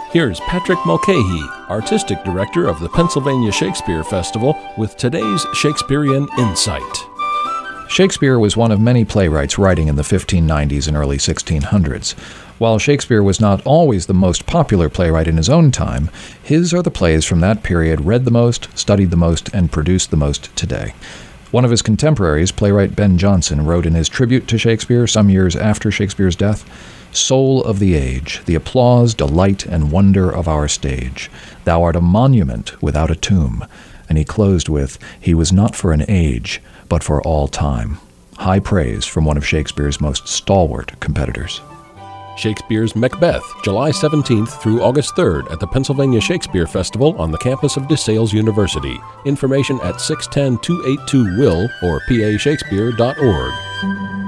Here's Patrick Mulcahy, Artistic Director of the Pennsylvania Shakespeare Festival, with today's Shakespearean Insight. Shakespeare was one of many playwrights writing in the 1590s and early 1600s. While Shakespeare was not always the most popular playwright in his own time, his are the plays from that period read the most, studied the most, and produced the most today. One of his contemporaries, playwright Ben Jonson, wrote in his tribute to Shakespeare some years after Shakespeare's death, "Soul of the age, the applause, delight, and wonder of our stage, thou art a monument without a tomb." And he closed with, "He was not for an age, but for all time." High praise from one of Shakespeare's most stalwart competitors. Shakespeare's Macbeth, July 17th through August 3rd at the Pennsylvania Shakespeare Festival on the campus of DeSales University. Information at 610-282-WILL or pashakespeare.org.